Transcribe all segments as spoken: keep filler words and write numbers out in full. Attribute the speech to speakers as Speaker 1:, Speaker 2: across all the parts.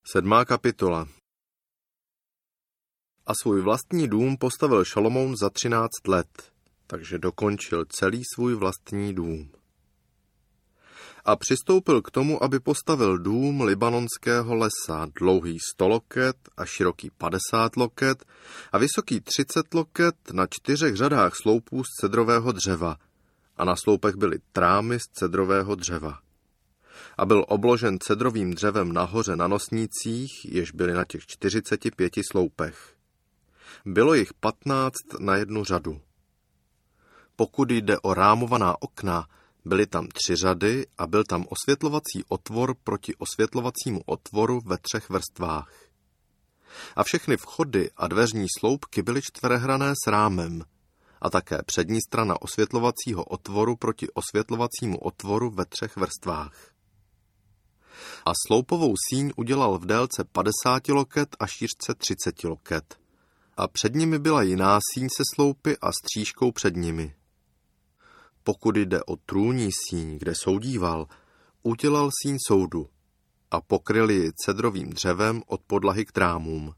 Speaker 1: Sedmá kapitola. A svůj vlastní dům postavil Šalomoun za třináct let, takže dokončil celý svůj vlastní dům. A přistoupil k tomu, aby postavil dům libanonského lesa, dlouhý sto loket a široký padesát loket a vysoký třicet loket na čtyřech řadách sloupů z cedrového dřeva a na sloupech byly trámy z cedrového dřeva. A byl obložen cedrovým dřevem nahoře na nosnících, jež byly na těch čtyřiceti pěti sloupech. Bylo jich patnáct na jednu řadu. Pokud jde o rámovaná okna, byly tam tři řady a byl tam osvětlovací otvor proti osvětlovacímu otvoru ve třech vrstvách. A všechny vchody a dveřní sloupky byly čtverehranné s rámem a také přední strana osvětlovacího otvoru proti osvětlovacímu otvoru ve třech vrstvách. A sloupovou síň udělal v délce padesáti loket a šířce třiceti loket. A před nimi byla jiná síň se sloupy a střížkou před nimi. Pokud jde o trůní síň, kde soudíval, udělal síň soudu a pokryl ji cedrovým dřevem od podlahy k trámům.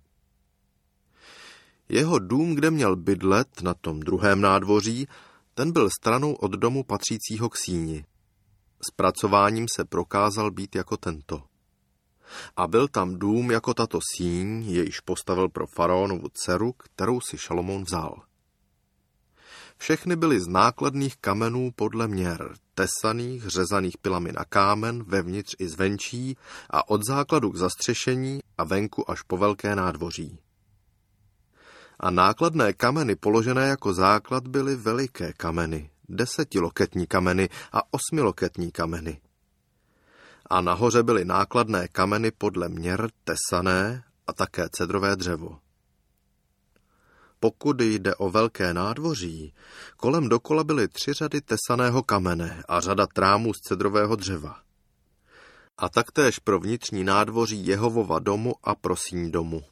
Speaker 1: Jeho dům, kde měl bydlet na tom druhém nádvoří, ten byl stranou od domu patřícího k síni. Zpracováním se prokázal být jako tento. A byl tam dům jako tato síň, jejíž postavil pro faraonovu dceru, kterou si Šalomoun vzal. Všechny byly z nákladných kamenů podle měr, tesaných, řezaných pilami na kámen, vevnitř i zvenčí a od základu k zastřešení a venku až po velké nádvoří. A nákladné kameny položené jako základ byly veliké kameny, desetiloketní kameny a osmiloketní kameny. A nahoře byly nákladné kameny podle měr tesané a také cedrové dřevo. Pokud jde o velké nádvoří, kolem dokola byly tři řady tesaného kamene a řada trámů z cedrového dřeva. A taktéž pro vnitřní nádvoří Jehovova domu a pro síň domu.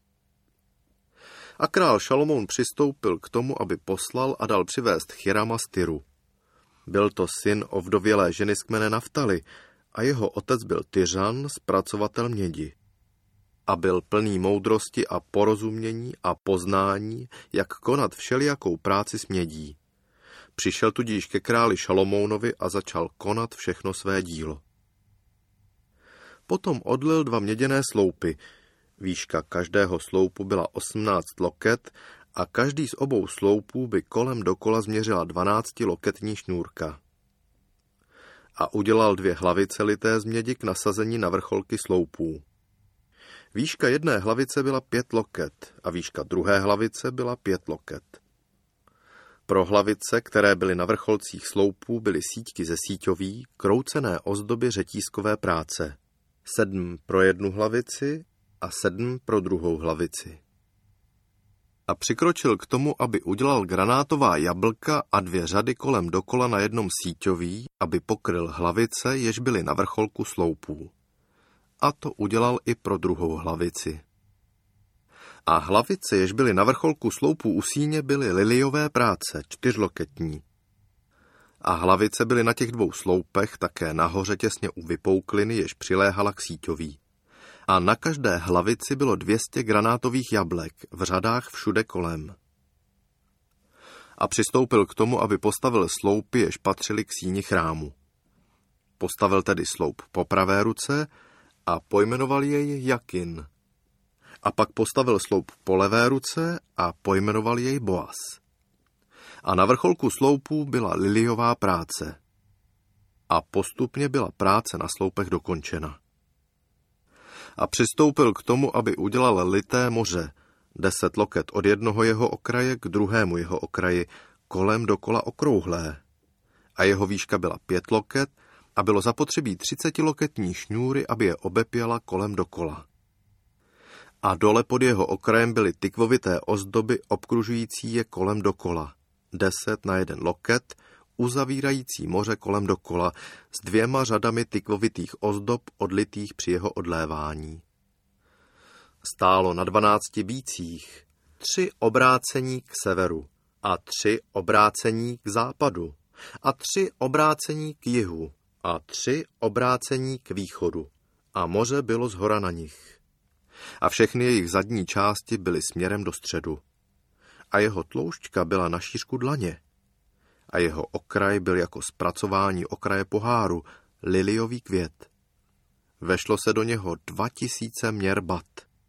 Speaker 1: A král Šalomoun přistoupil k tomu, aby poslal a dal přivést Chirama z Tyru. Byl to syn ovdovělé ženy z kmene Naftali a jeho otec byl Tyřan, zpracovatel mědi. A byl plný moudrosti a porozumění a poznání, jak konat všelijakou práci s mědí. Přišel tudíž ke králi Šalomounovi a začal konat všechno své dílo. Potom odlil dva měděné sloupy. Výška každého sloupu byla osmnáct loket a každý z obou sloupů by kolem dokola změřila dvanáctiloketní šňůrka. A udělal dvě hlavice lité z mědi k nasazení na vrcholky sloupů. Výška jedné hlavice byla pět loket a výška druhé hlavice byla pět loket. Pro hlavice, které byly na vrcholcích sloupů, byly síťky ze síťoví, kroucené ozdoby řetízkové práce. Sedm pro jednu hlavici a sedm pro druhou hlavici. A přikročil k tomu, aby udělal granátová jablka a dvě řady kolem dokola na jednom síťoví, aby pokryl hlavice, jež byly na vrcholku sloupů. A to udělal i pro druhou hlavici. A hlavice, jež byly na vrcholku sloupů u síně, byly liliové práce, čtyřloketní. A hlavice byly na těch dvou sloupech také nahoře těsně u vypoukliny, jež přiléhala k síťoví. A na každé hlavici bylo dvě stě granátových jablek, v řadách všude kolem. A přistoupil k tomu, aby postavil sloupy, jež patřily k síni chrámu. Postavil tedy sloup po pravé ruce a pojmenoval jej Jakin. A pak postavil sloup po levé ruce a pojmenoval jej Boaz. A na vrcholku sloupů byla liliová práce. A postupně byla práce na sloupech dokončena. A přistoupil k tomu, aby udělal lité moře, deset loket od jednoho jeho okraje k druhému jeho okraji, kolem dokola okrouhlé. A jeho výška byla pět loket a bylo zapotřebí třicetiloketní šňůry, aby je obepěla kolem dokola. A dole pod jeho okrajem byly tykvovité ozdoby obkružující je kolem dokola, deset na jeden loket, uzavírající moře kolem dokola s dvěma řadami tykvovitých ozdob odlitých při jeho odlévání. Stálo na dvanácti bících, tři obrácení k severu a tři obrácení k západu a tři obrácení k jihu a tři obrácení k východu. A moře bylo zhora na nich. a všechny jejich zadní části byly směrem do středu. A jeho tloušťka byla na šířku dlaně. A jeho okraj byl jako zpracování okraje poháru, liliový květ. Vešlo se do něho dva tisíce měr bat.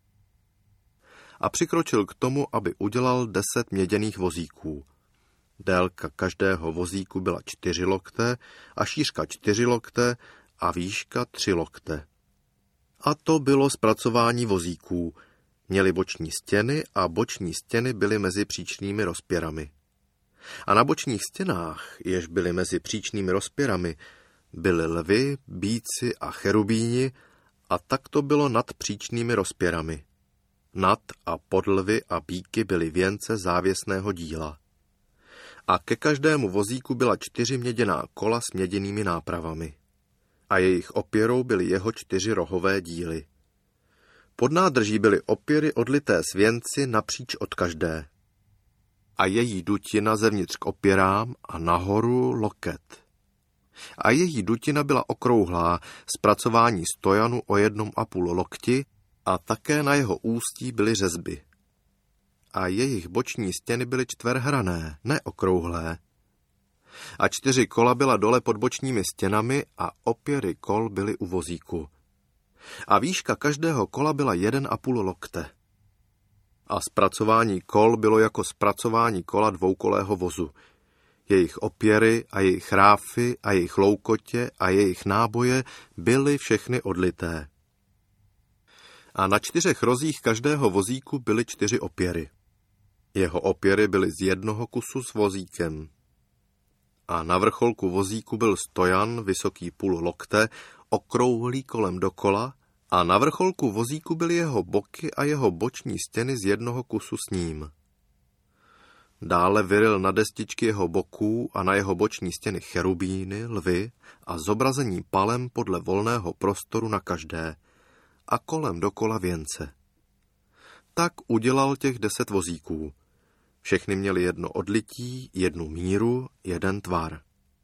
Speaker 1: A přikročil k tomu, aby udělal deset měděných vozíků. Délka každého vozíku byla čtyři lokte a šířka čtyři lokte a výška tři lokte. A to bylo zpracování vozíků. Měli boční stěny a boční stěny byly mezi příčnými rozpěrami. A na bočních stěnách, jež byly mezi příčnými rozpěrami, byly lvy, býci a cherubíni a tak to bylo nad příčnými rozpěrami. Nad a pod lvy a býky byly věnce závěsného díla. A ke každému vozíku byla čtyři měděná kola s měděnými nápravami. A jejich opěrou byly jeho čtyři rohové díly. Pod nádrží byly opěry odlité s věnci napříč od každé. A její dutina zevnitř k opěrám a nahoru loket. A její dutina byla okrouhlá, zpracování stojanu o jednom a půl lokti a také na jeho ústí byly řezby. A jejich boční stěny byly čtverhrané, ne okrouhlé. A čtyři kola byla dole pod bočními stěnami a opěry kol byly u vozíku. A výška každého kola byla jeden a půl lokte. A zpracování kol bylo jako zpracování kola dvoukolého vozu. Jejich opěry a jejich ráfy a jejich loukotě a jejich náboje byly všechny odlité. A na čtyřech rozích každého vozíku byly čtyři opěry. Jeho opěry byly z jednoho kusu s vozíkem. A na vrcholku vozíku byl stojan, vysoký půl lokte, okrouhlý kolem dokola, a na vrcholku vozíku byly jeho boky a jeho boční stěny z jednoho kusu s ním. Dále vyril na destičky jeho boků a na jeho boční stěny cherubíny, lvy a zobrazení palem podle volného prostoru na každé a kolem dokola věnce. Tak udělal těch deset vozíků. Všechny měly jedno odlití, jednu míru, jeden tvar.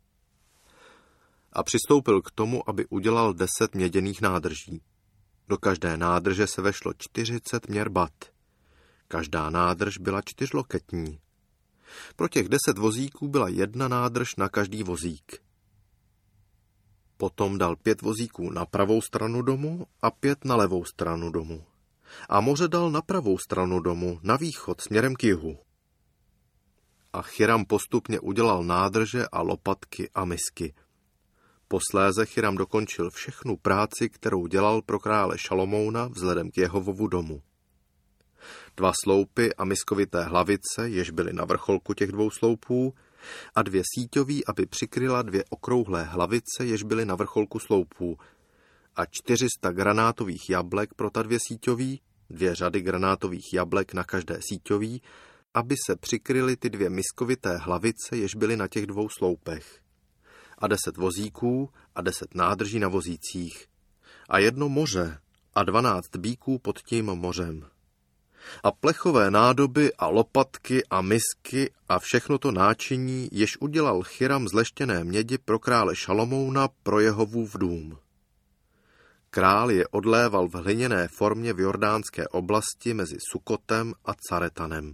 Speaker 1: A přistoupil k tomu, aby udělal deset měděných nádrží. Do každé nádrže se vešlo čtyřicet měr bat. Každá nádrž byla čtyřloketní. Pro těch deset vozíků byla jedna nádrž na každý vozík. Potom dal pět vozíků na pravou stranu domu a pět na levou stranu domu. A moře dal na pravou stranu domu, na východ, směrem k jihu. A Chiram postupně udělal nádrže a lopatky a misky. Posléze Chiram dokončil všechnu práci, kterou dělal pro krále Šalomouna vzhledem k Jehovovu domu. Dva sloupy a miskovité hlavice, jež byly na vrcholku těch dvou sloupů, a dvě síťoví, aby přikryla dvě okrouhlé hlavice, jež byly na vrcholku sloupů, a čtyři sta granátových jablek pro ta dvě síťoví, dvě řady granátových jablek na každé síťoví, aby se přikryly ty dvě miskovité hlavice, jež byly na těch dvou sloupech. A deset vozíků a deset nádrží na vozících. A jedno moře a dvanáct býků pod tím mořem. A plechové nádoby a lopatky a misky a všechno to náčiní, jež udělal Chiram z leštěné mědi pro krále Šalomouna pro Jehovův dům. Král je odléval v hliněné formě v jordánské oblasti mezi Sukotem a Caretanem.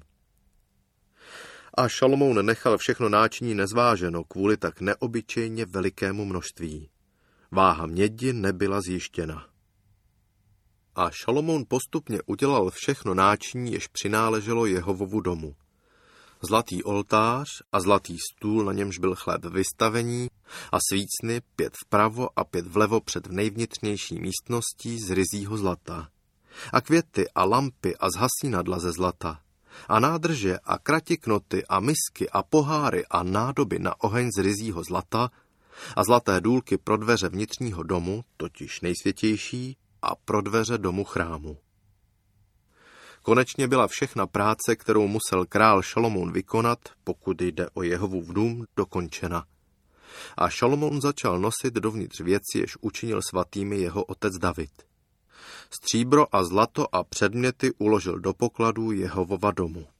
Speaker 1: A Šalomoun nechal všechno náčiní nezváženo kvůli tak neobyčejně velikému množství. Váha mědi nebyla zjištěna. A Šalomoun postupně udělal všechno náčiní, jež přináleželo Jehovovu domu. Zlatý oltář a zlatý stůl, na němž byl chléb vystavení, a svícny pět vpravo a pět vlevo před nejvnitřnější místností z ryzího zlata. A květy a lampy a zhasínadla ze zlata. A nádrže a kratiknoty a misky a poháry a nádoby na oheň z ryzího zlata a zlaté důlky pro dveře vnitřního domu, totiž nejsvětější, a pro dveře domu chrámu. Konečně byla všechna práce, kterou musel král Šalomoun vykonat, pokud jde o Jehovův dům, dokončena. A Šalomoun začal nosit dovnitř věci, jež učinil svatými jeho otec David. Stříbro a zlato a předměty uložil do pokladů Jehovova domu.